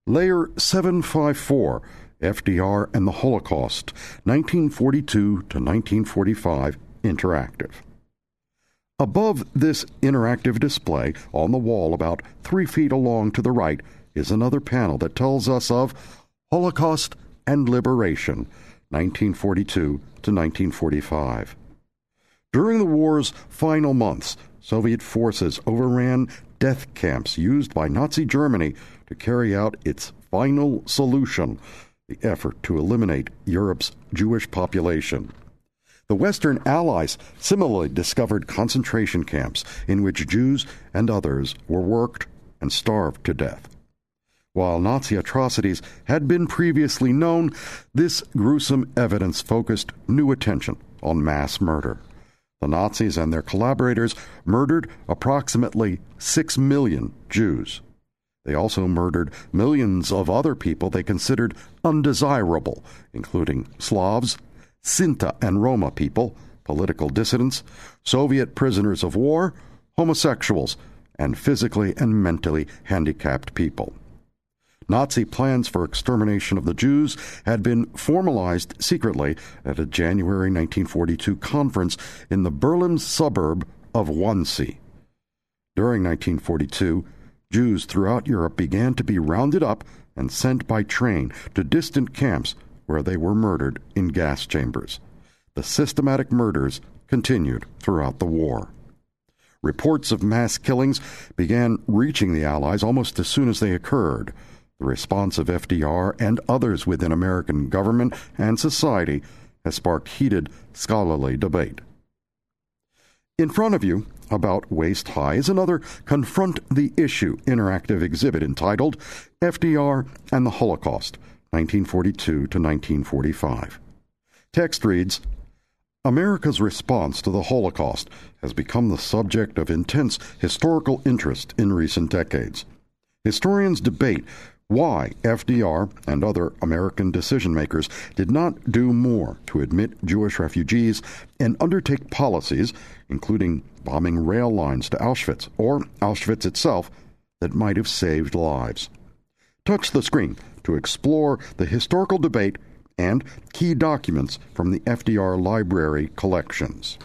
Layer 754, FDR and the Holocaust, 1942 to 1945, interactive. Above this interactive display, on the wall about 3 feet along to the right, is another panel that tells us of Holocaust and Liberation, 1942 to 1945. During the war's final months, Soviet forces overran death camps used by Nazi Germany to carry out its final solution, the effort to eliminate Europe's Jewish population. The Western Allies similarly discovered concentration camps in which Jews and others were worked and starved to death. While Nazi atrocities had been previously known, this gruesome evidence focused new attention on mass murder. The Nazis and their collaborators murdered approximately 6 million Jews. They also murdered millions of other people they considered undesirable, including Slavs, Sinti and Roma people, political dissidents, Soviet prisoners of war, homosexuals, and physically and mentally handicapped people. Nazi plans for extermination of the Jews had been formalized secretly at a January 1942 conference in the Berlin suburb of Wannsee. During 1942, Jews throughout Europe began to be rounded up and sent by train to distant camps where they were murdered in gas chambers. The systematic murders continued throughout the war. Reports of mass killings began reaching the Allies almost as soon as they occurred. The response of FDR and others within American government and society has sparked heated scholarly debate. In front of you, about waist high, is another Confront the Issue interactive exhibit entitled FDR and the Holocaust, 1942 to 1945. Text reads, America's response to the Holocaust has become the subject of intense historical interest in recent decades. Historians debate why FDR and other American decision-makers did not do more to admit Jewish refugees and undertake policies, including bombing rail lines to Auschwitz or Auschwitz itself, that might have saved lives. Touch the screen to explore the historical debate and key documents from the FDR Library collections.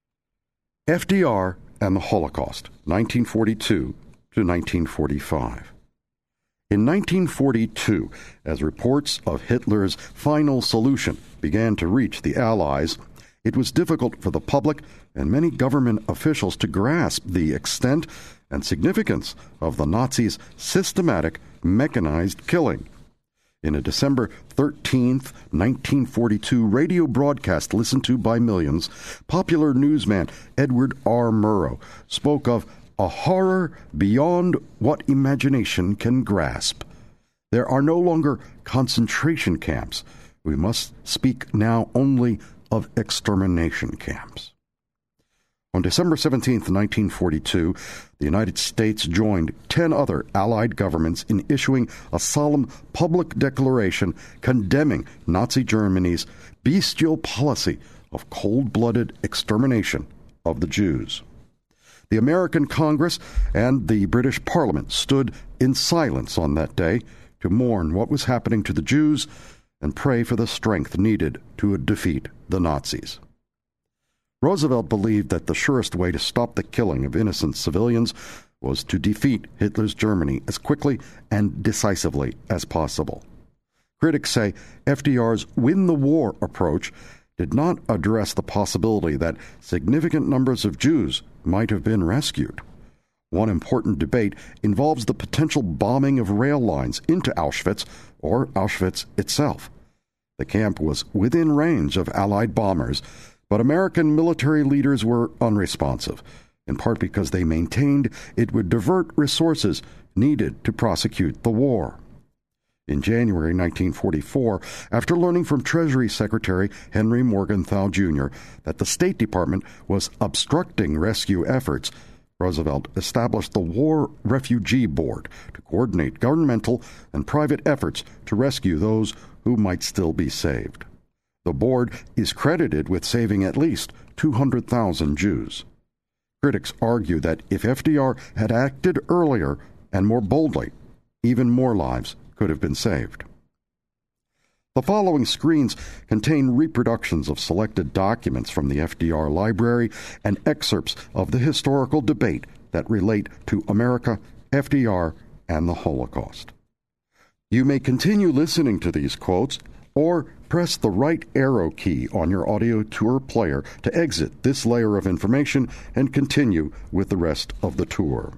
FDR and the Holocaust, 1942 to 1945. In 1942, as reports of Hitler's final solution began to reach the Allies, it was difficult for the public and many government officials to grasp the extent and significance of the Nazis' systematic, mechanized killing. In a December 13, 1942 radio broadcast listened to by millions, popular newsman Edward R. Murrow spoke of a horror beyond what imagination can grasp. There are no longer concentration camps. We must speak now only of extermination camps. On December 17, 1942, the United States joined 10 other Allied governments in issuing a solemn public declaration condemning Nazi Germany's bestial policy of cold-blooded extermination of the Jews. The American Congress and the British Parliament stood in silence on that day to mourn what was happening to the Jews and pray for the strength needed to defeat the Nazis. Roosevelt believed that the surest way to stop the killing of innocent civilians was to defeat Hitler's Germany as quickly and decisively as possible. Critics say FDR's win the war approach did not address the possibility that significant numbers of Jews might have been rescued. One important debate involves the potential bombing of rail lines into Auschwitz or Auschwitz itself. The camp was within range of Allied bombers, but American military leaders were unresponsive, in part because they maintained it would divert resources needed to prosecute the war. In January 1944, after learning from Treasury Secretary Henry Morgenthau Jr. that the State Department was obstructing rescue efforts, Roosevelt established the War Refugee Board to coordinate governmental and private efforts to rescue those who might still be saved. The board is credited with saving at least 200,000 Jews. Critics argue that if FDR had acted earlier and more boldly, even more lives could have been saved. The following screens contain reproductions of selected documents from the FDR library and excerpts of the historical debate that relate to America, FDR, and the Holocaust. You may continue listening to these quotes or press the right arrow key on your audio tour player to exit this layer of information and continue with the rest of the tour.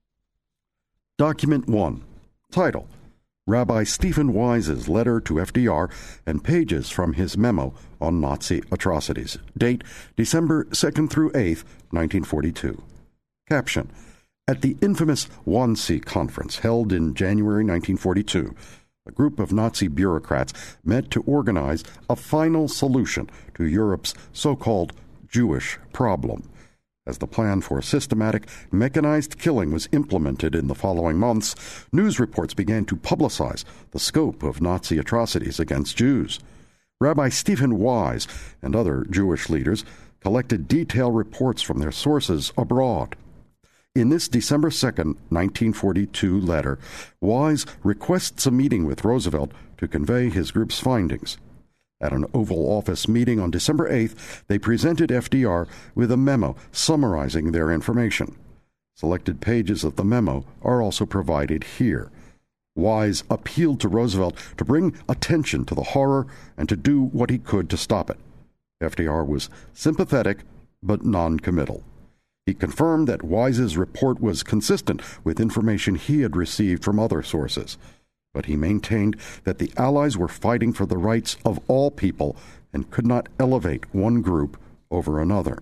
Document 1. Title: Rabbi Stephen Wise's letter to FDR and pages from his memo on Nazi atrocities. Date: December 2nd through 8th, 1942. Caption: At the infamous Wannsee Conference held in January 1942, a group of Nazi bureaucrats met to organize a final solution to Europe's so-called Jewish problem. As the plan for systematic, mechanized killing was implemented in the following months, news reports began to publicize the scope of Nazi atrocities against Jews. Rabbi Stephen Wise and other Jewish leaders collected detailed reports from their sources abroad. In this December 2nd, 1942 letter, Wise requests a meeting with Roosevelt to convey his group's findings. At an Oval Office meeting on December 8th, they presented FDR with a memo summarizing their information. Selected pages of the memo are also provided here. Wise appealed to Roosevelt to bring attention to the horror and to do what he could to stop it. FDR was sympathetic but non-committal. He confirmed that Wise's report was consistent with information he had received from other sources, but he maintained that the Allies were fighting for the rights of all people and could not elevate one group over another.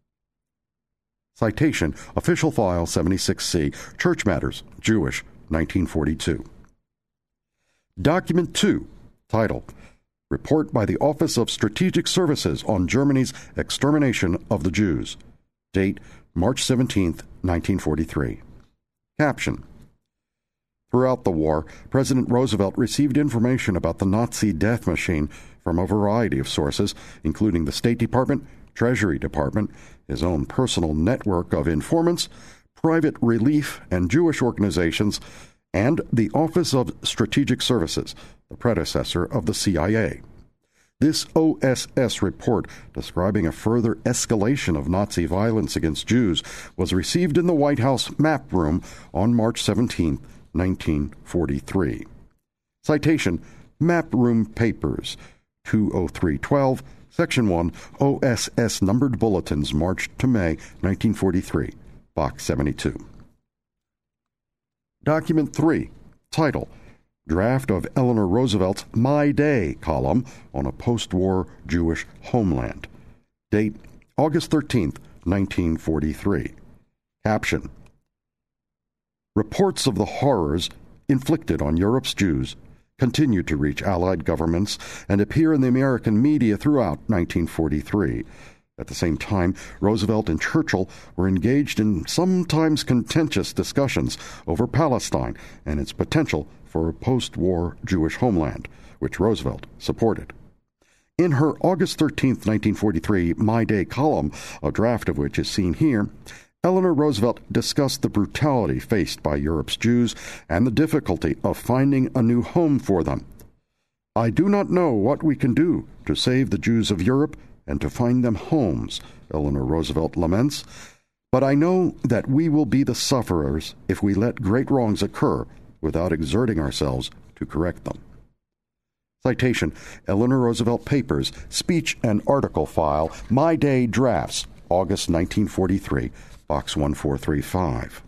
Citation: Official File 76C, Church Matters, Jewish, 1942. Document 2, title: Report by the Office of Strategic Services on Germany's Extermination of the Jews. Date: March 17, 1943. Caption: Throughout the war, President Roosevelt received information about the Nazi death machine from a variety of sources, including the State Department, Treasury Department, his own personal network of informants, private relief and Jewish organizations, and the Office of Strategic Services, the predecessor of the CIA. This OSS report, describing a further escalation of Nazi violence against Jews, was received in the White House map room on March 17, 1943. Citation: Map Room Papers, 20312, Section 1, OSS Numbered Bulletins, March to May, 1943, Box 72. Document 3, title: Draft of Eleanor Roosevelt's My Day column on a post-war Jewish homeland. Date: August 13, 1943. Caption: Reports of the horrors inflicted on Europe's Jews continue to reach Allied governments and appear in the American media throughout 1943. At the same time, Roosevelt and Churchill were engaged in sometimes contentious discussions over Palestine and its potential for a post-war Jewish homeland, which Roosevelt supported. In her August 13, 1943, My Day column, a draft of which is seen here, Eleanor Roosevelt discussed the brutality faced by Europe's Jews and the difficulty of finding a new home for them. I do not know what we can do to save the Jews of Europe and to find them homes, Eleanor Roosevelt laments, but I know that we will be the sufferers if we let great wrongs occur without exerting ourselves to correct them. Citation: Eleanor Roosevelt Papers, Speech and Article File, My Day Drafts, August 1943, Box 1435.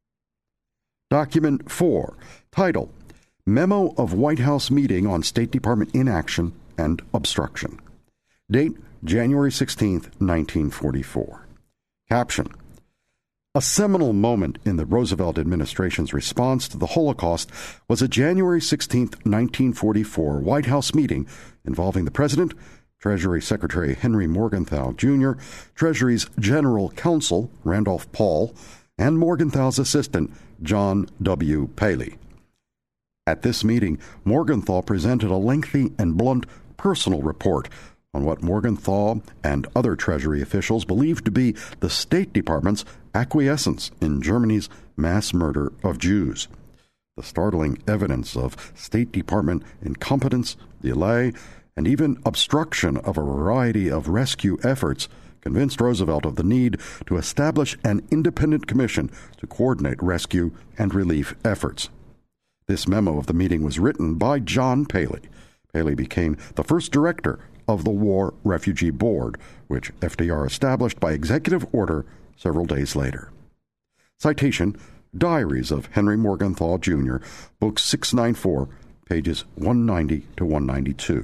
Document 4, title: Memo of White House Meeting on State Department Inaction and Obstruction. Date: January 16, 1944. Caption: A seminal moment in the Roosevelt administration's response to the Holocaust was a January 16, 1944 White House meeting involving the President, Treasury Secretary Henry Morgenthau, Jr., Treasury's General Counsel Randolph Paul, and Morgenthau's assistant John W. Paley. At this meeting, Morgenthau presented a lengthy and blunt personal report on what Morgenthau and other Treasury officials believed to be the State Department's acquiescence in Germany's mass murder of Jews. The startling evidence of State Department incompetence, delay, and even obstruction of a variety of rescue efforts convinced Roosevelt of the need to establish an independent commission to coordinate rescue and relief efforts. This memo of the meeting was written by John Paley. Paley became the first director of the War Refugee Board, which FDR established by executive order several days later. Citation: Diaries of Henry Morgenthau, Jr., Book 694, pages 190 to 192.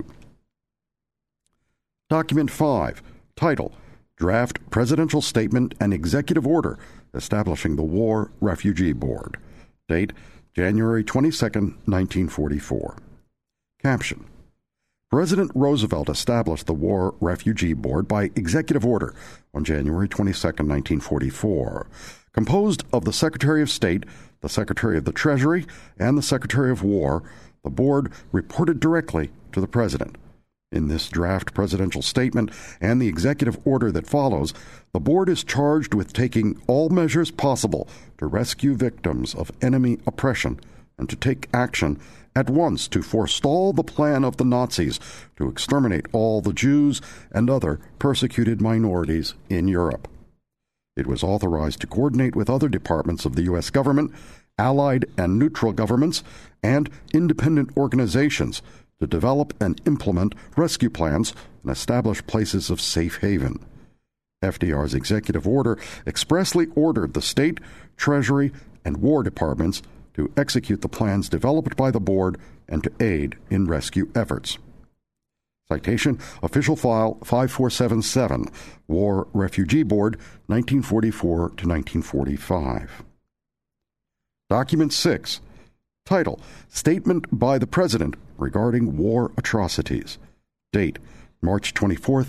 Document 5, title: Draft Presidential Statement and Executive Order Establishing the War Refugee Board. Date: January 22, 1944. Caption: President Roosevelt established the War Refugee Board by executive order on January 22, 1944. Composed of the Secretary of State, the Secretary of the Treasury, and the Secretary of War, the board reported directly to the President. In this draft presidential statement and the executive order that follows, the board is charged with taking all measures possible to rescue victims of enemy oppression and to take action at once to forestall the plan of the Nazis to exterminate all the Jews and other persecuted minorities in Europe. It was authorized to coordinate with other departments of the U.S. government, allied and neutral governments, and independent organizations to develop and implement rescue plans and establish places of safe haven. FDR's executive order expressly ordered the State, Treasury, and War Departments to execute the plans developed by the board and to aid in rescue efforts. Citation: Official File 5477, War Refugee Board, 1944 to 1945. Document 6, title: Statement by the President Regarding War Atrocities. Date: March 24,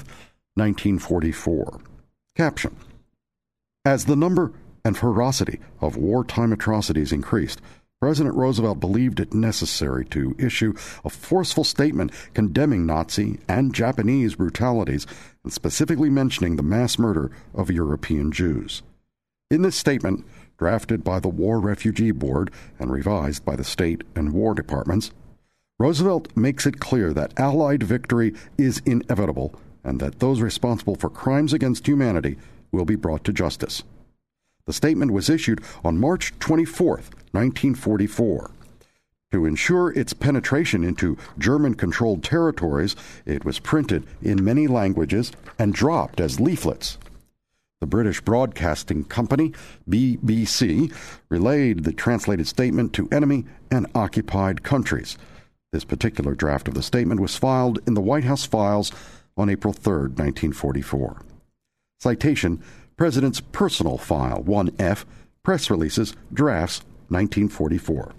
1944. Caption: As the number and ferocity of wartime atrocities increased, President Roosevelt believed it necessary to issue a forceful statement condemning Nazi and Japanese brutalities and specifically mentioning the mass murder of European Jews. In this statement, drafted by the War Refugee Board and revised by the State and War Departments, Roosevelt makes it clear that Allied victory is inevitable and that those responsible for crimes against humanity will be brought to justice. The statement was issued on March 24, 1944. To ensure its penetration into German-controlled territories, it was printed in many languages and dropped as leaflets. The British Broadcasting Company, BBC, relayed the translated statement to enemy and occupied countries. This particular draft of the statement was filed in the White House files on April 3, 1944. Citation: President's Personal File 1F, Press Releases, Drafts, 1944.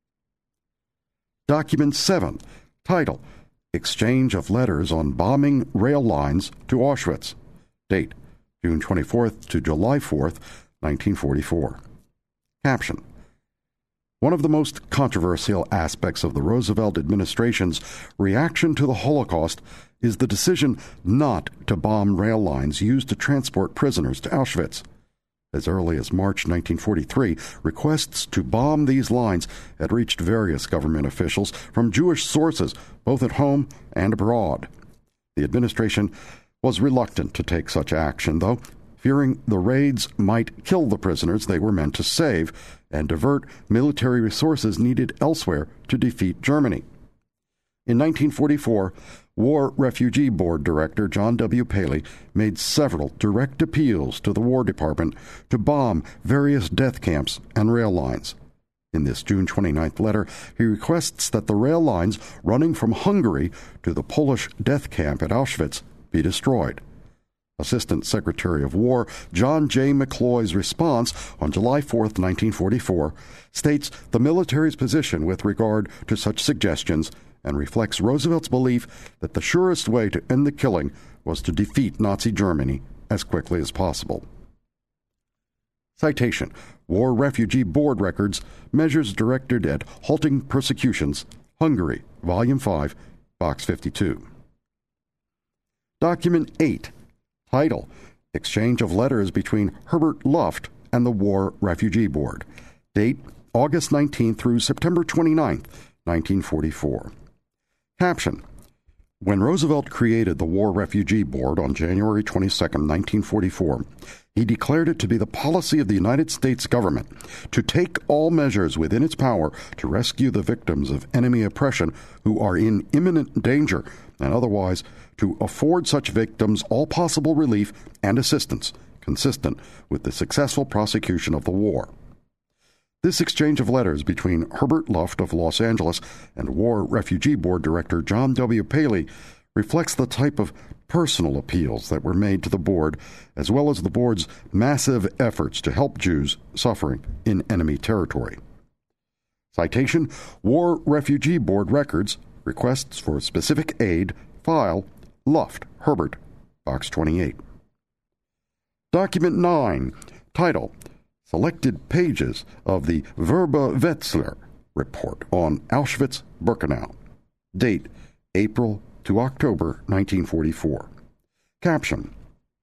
Document 7, title: Exchange of Letters on Bombing Rail Lines to Auschwitz. Date: June 24th to July 4th, 1944. Caption: One of the most controversial aspects of the Roosevelt administration's reaction to the Holocaust is the decision not to bomb rail lines used to transport prisoners to Auschwitz. As early as March 1943, requests to bomb these lines had reached various government officials from Jewish sources, both at home and abroad. The administration was reluctant to take such action, though, fearing the raids might kill the prisoners they were meant to save and divert military resources needed elsewhere to defeat Germany. In 1944, War Refugee Board Director John W. Paley made several direct appeals to the War Department to bomb various death camps and rail lines. In this June 29th letter, he requests that the rail lines running from Hungary to the Polish death camp at Auschwitz be destroyed. Assistant Secretary of War John J. McCloy's response on July 4, 1944, states the military's position with regard to such suggestions and reflects Roosevelt's belief that the surest way to end the killing was to defeat Nazi Germany as quickly as possible. Citation: War Refugee Board Records, Measures Directed at Halting Persecutions, Hungary, Volume 5, Box 52. Document 8, title: Exchange of Letters between Herbert Luft and the War Refugee Board. Date: August 19 through September 29, 1944. Caption: When Roosevelt created the War Refugee Board on January 22, 1944, he declared it to be the policy of the United States government to take all measures within its power to rescue the victims of enemy oppression who are in imminent danger, and otherwise to afford such victims all possible relief and assistance consistent with the successful prosecution of the war. This exchange of letters between Herbert Luft of Los Angeles and War Refugee Board Director John W. Paley reflects the type of personal appeals that were made to the board, as well as the board's massive efforts to help Jews suffering in enemy territory. Citation: War Refugee Board Records, Requests for Specific Aid, File, Luft, Herbert, Box 28. Document 9, title: Selected Pages of the Verba-Wetzler Report on Auschwitz-Birkenau. Date: April to October 1944. Caption: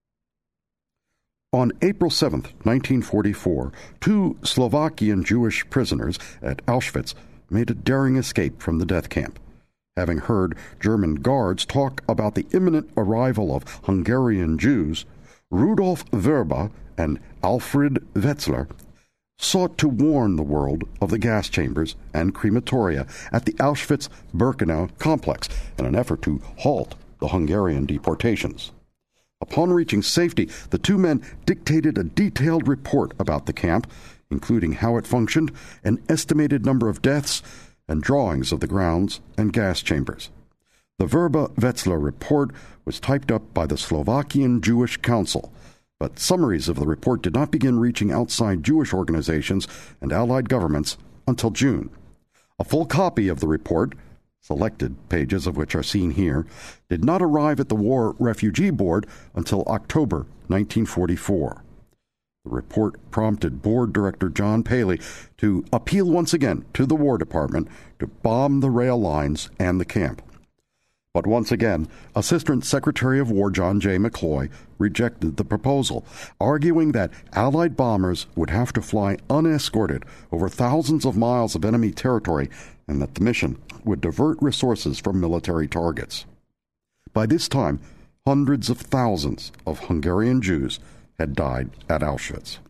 On April 7, 1944, 2 Slovakian Jewish prisoners at Auschwitz made a daring escape from the death camp. Having heard German guards talk about the imminent arrival of Hungarian Jews, Rudolf Verba and Alfred Wetzler sought to warn the world of the gas chambers and crematoria at the Auschwitz-Birkenau complex in an effort to halt the Hungarian deportations. Upon reaching safety, the 2 men dictated a detailed report about the camp, including how it functioned, an estimated number of deaths, and drawings of the grounds and gas chambers. The Verba-Wetzler report was typed up by the Slovakian Jewish Council, but summaries of the report did not begin reaching outside Jewish organizations and Allied governments until June. A full copy of the report, selected pages of which are seen here, did not arrive at the War Refugee Board until October 1944. The report prompted Board Director John Paley to appeal once again to the War Department to bomb the rail lines and the camp. But once again, Assistant Secretary of War John J. McCloy rejected the proposal, arguing that Allied bombers would have to fly unescorted over thousands of miles of enemy territory and that the mission would divert resources from military targets. By this time, hundreds of thousands of Hungarian Jews had died at Auschwitz.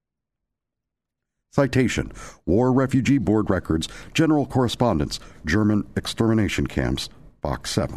Citation: War Refugee Board Records, General Correspondence, German Extermination Camps, Box 7.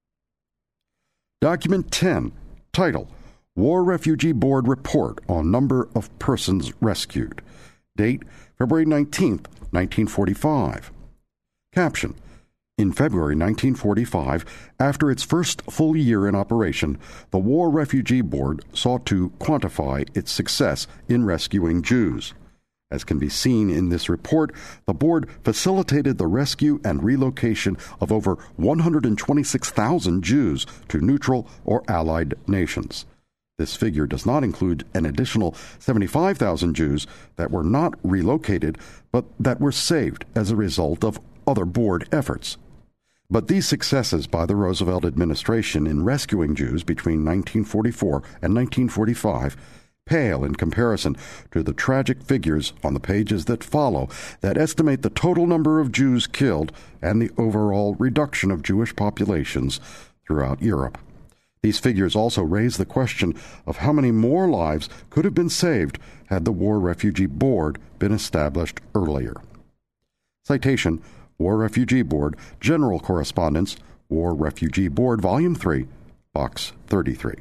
Document 10, title: War Refugee Board Report on Number of Persons Rescued. Date: February 19, 1945. Caption: In February 1945, after its first full year in operation, the War Refugee Board sought to quantify its success in rescuing Jews. As can be seen in this report, the board facilitated the rescue and relocation of over 126,000 Jews to neutral or allied nations. This figure does not include an additional 75,000 Jews that were not relocated, but that were saved as a result of other board efforts. But these successes by the Roosevelt administration in rescuing Jews between 1944 and 1945 pale in comparison to the tragic figures on the pages that follow that estimate the total number of Jews killed and the overall reduction of Jewish populations throughout Europe. These figures also raise the question of how many more lives could have been saved had the War Refugee Board been established earlier. Citation: War Refugee Board, General Correspondence, War Refugee Board, Volume 3, Box 33.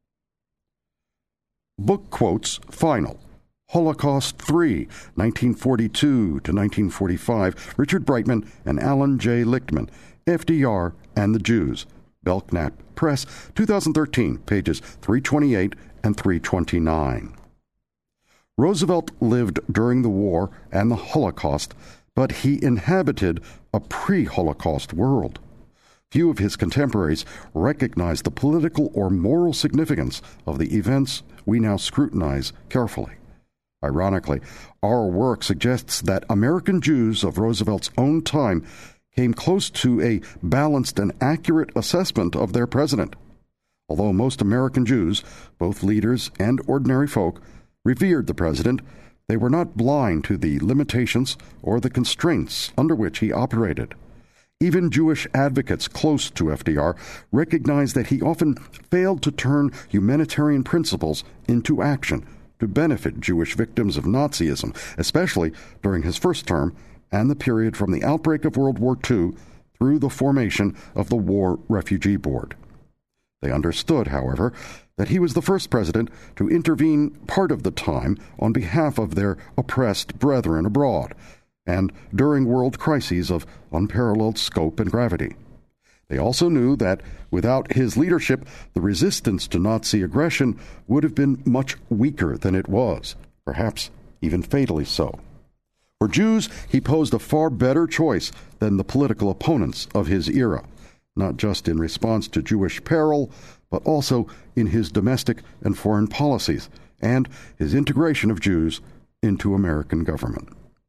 Book quotes final. Holocaust 3, 1942 to 1945, Richard Brightman and Alan J. Lichtman, FDR and the Jews, Belknap Press, 2013, pages 328 and 329. Roosevelt lived during the war and the Holocaust, but he inhabited a pre-Holocaust world. Few of his contemporaries recognized the political or moral significance of the events we now scrutinize carefully. Ironically, our work suggests that American Jews of Roosevelt's own time came close to a balanced and accurate assessment of their president. Although most American Jews, both leaders and ordinary folk, revered the president, they were not blind to the limitations or the constraints under which he operated. Even Jewish advocates close to FDR recognized that he often failed to turn humanitarian principles into action to benefit Jewish victims of Nazism, especially during his first term and the period from the outbreak of World War II through the formation of the War Refugee Board. They understood, however, that he was the first president to intervene part of the time on behalf of their oppressed brethren abroad, and during world crises of unparalleled scope and gravity. They also knew that without his leadership, the resistance to Nazi aggression would have been much weaker than it was, perhaps even fatally so. For Jews, he posed a far better choice than the political opponents of his era, not just in response to Jewish peril, but also in his domestic and foreign policies and his integration of Jews into American government.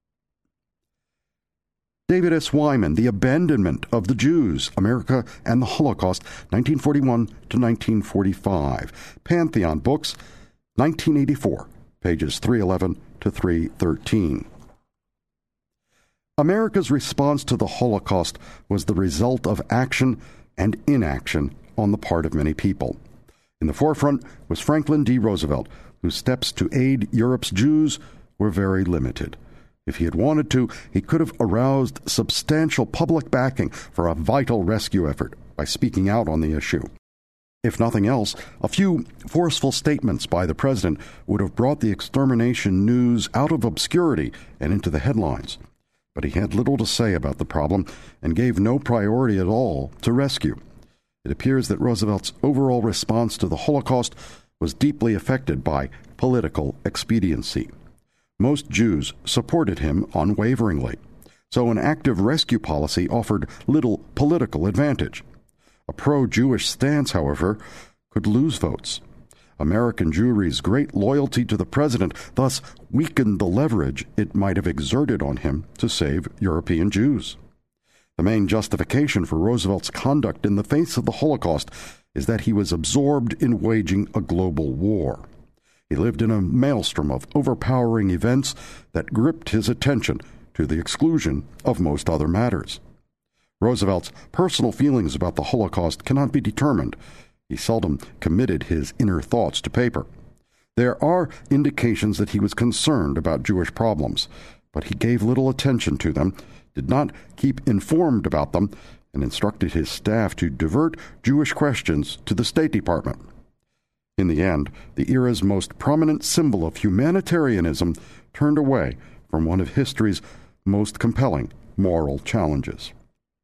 David S. Wyman, The Abandonment of the Jews, America and the Holocaust, 1941 to 1945. Pantheon Books, 1984, pages 311 to 313. America's response to the Holocaust was the result of action and inaction on the part of many people. In the forefront was Franklin D. Roosevelt, whose steps to aid Europe's Jews were very limited. If he had wanted to, he could have aroused substantial public backing for a vital rescue effort by speaking out on the issue. If nothing else, a few forceful statements by the president would have brought the extermination news out of obscurity and into the headlines. But he had little to say about the problem and gave no priority at all to rescue. It appears that Roosevelt's overall response to the Holocaust was deeply affected by political expediency. Most Jews supported him unwaveringly, so an active rescue policy offered little political advantage. A pro-Jewish stance, however, could lose votes. American Jewry's great loyalty to the president thus weakened the leverage it might have exerted on him to save European Jews. The main justification for Roosevelt's conduct in the face of the Holocaust is that he was absorbed in waging a global war. He lived in a maelstrom of overpowering events that gripped his attention to the exclusion of most other matters. Roosevelt's personal feelings about the Holocaust cannot be determined. He seldom committed his inner thoughts to paper. There are indications that he was concerned about Jewish problems, but he gave little attention to them, did not keep informed about them, and instructed his staff to divert Jewish questions to the State Department. In the end, the era's most prominent symbol of humanitarianism turned away from one of history's most compelling moral challenges.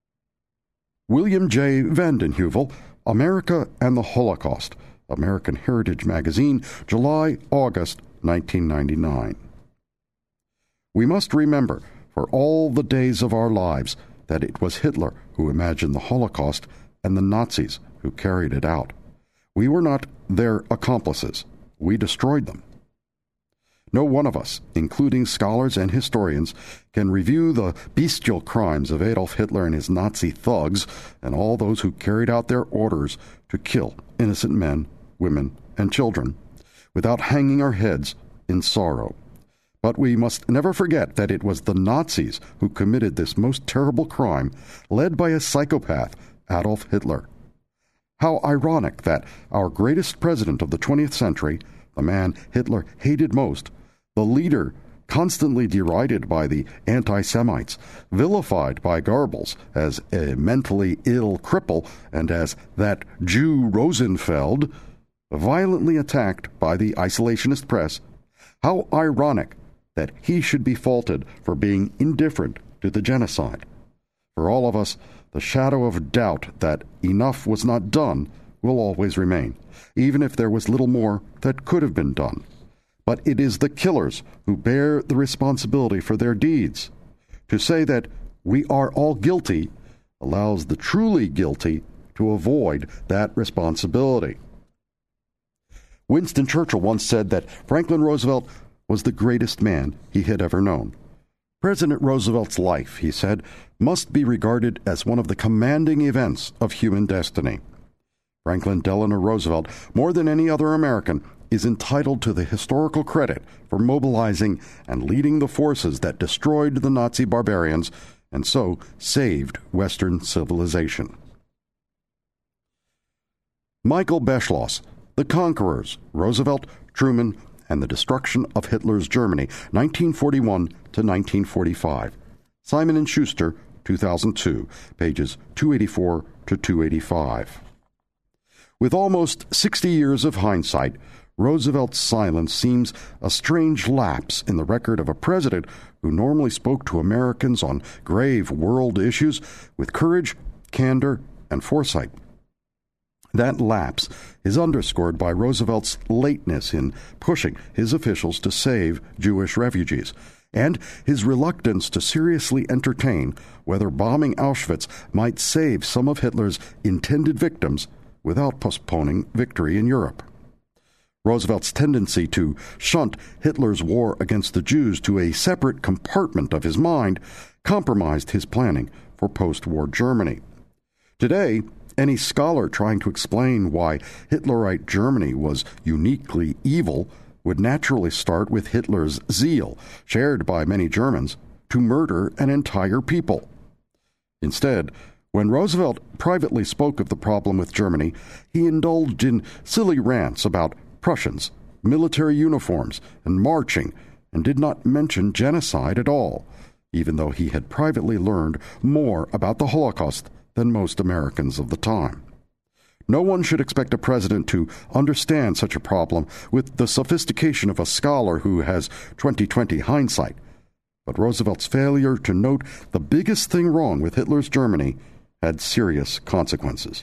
William J. Vanden Heuvel, America and the Holocaust, American Heritage Magazine, July-August 1999. We must remember, for all the days of our lives, that it was Hitler who imagined the Holocaust and the Nazis who carried it out. We were not their accomplices. We destroyed them. No one of us, including scholars and historians, can review the bestial crimes of Adolf Hitler and his Nazi thugs and all those who carried out their orders to kill innocent men, women, and children without hanging our heads in sorrow. But we must never forget that it was the Nazis who committed this most terrible crime, led by a psychopath, Adolf Hitler. How ironic that our greatest president of the 20th century, the man Hitler hated most, the leader constantly derided by the anti-Semites, vilified by Goebbels as a mentally ill cripple and as that Jew Rosenfeld, violently attacked by the isolationist press, how ironic that he should be faulted for being indifferent to the genocide. For all of us, the shadow of doubt that enough was not done will always remain, even if there was little more that could have been done. But it is the killers who bear the responsibility for their deeds. To say that we are all guilty allows the truly guilty to avoid that responsibility. Winston Churchill once said that Franklin Roosevelt was the greatest man he had ever known. President Roosevelt's life, he said, must be regarded as one of the commanding events of human destiny. Franklin Delano Roosevelt, more than any other American, is entitled to the historical credit for mobilizing and leading the forces that destroyed the Nazi barbarians and so saved Western civilization. Michael Beschloss, The Conquerors, Roosevelt, Truman, and the Destruction of Hitler's Germany, 1941 to 1945. Simon & Schuster, 2002, pages 284 to 285. With almost 60 years of hindsight, Roosevelt's silence seems a strange lapse in the record of a president who normally spoke to Americans on grave world issues with courage, candor, and foresight. That lapse is underscored by Roosevelt's lateness in pushing his officials to save Jewish refugees, and his reluctance to seriously entertain whether bombing Auschwitz might save some of Hitler's intended victims without postponing victory in Europe. Roosevelt's tendency to shunt Hitler's war against the Jews to a separate compartment of his mind compromised his planning for post-war Germany. Today, any scholar trying to explain why Hitlerite Germany was uniquely evil would naturally start with Hitler's zeal, shared by many Germans, to murder an entire people. Instead, when Roosevelt privately spoke of the problem with Germany, he indulged in silly rants about Prussians, military uniforms, and marching, and did not mention genocide at all, even though he had privately learned more about the Holocaust than most Americans of the time. No one should expect a president to understand such a problem with the sophistication of a scholar who has 20/20 hindsight. But Roosevelt's failure to note the biggest thing wrong with Hitler's Germany had serious consequences.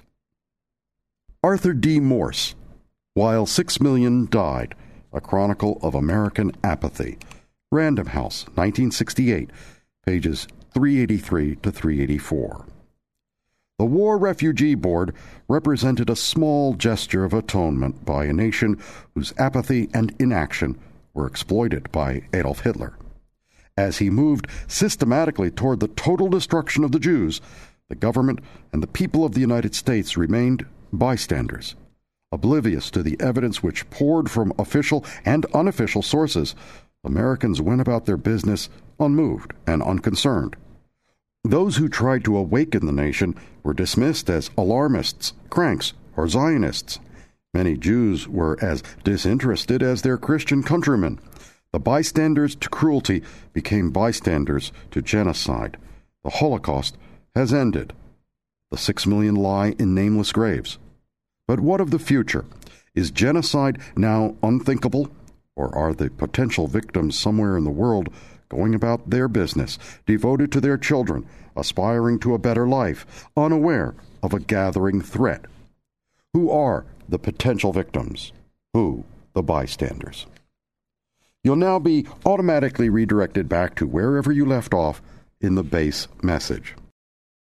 Arthur D. Morse, While 6 Million Died, A Chronicle of American Apathy. Random House, 1968, pages 383 to 384. The War Refugee Board represented a small gesture of atonement by a nation whose apathy and inaction were exploited by Adolf Hitler. As he moved systematically toward the total destruction of the Jews, the government and the people of the United States remained bystanders, oblivious to the evidence which poured from official and unofficial sources. Americans went about their business unmoved and unconcerned. Those who tried to awaken the nation were dismissed as alarmists, cranks, or Zionists. Many Jews were as disinterested as their Christian countrymen. The bystanders to cruelty became bystanders to genocide. The Holocaust has ended. The 6 million lie in nameless graves. But what of the future? Is genocide now unthinkable? Or are the potential victims somewhere in the world going about their business, devoted to their children, aspiring to a better life, unaware of a gathering threat? Who are the potential victims? Who the bystanders? You'll now be automatically redirected back to wherever you left off in the base message.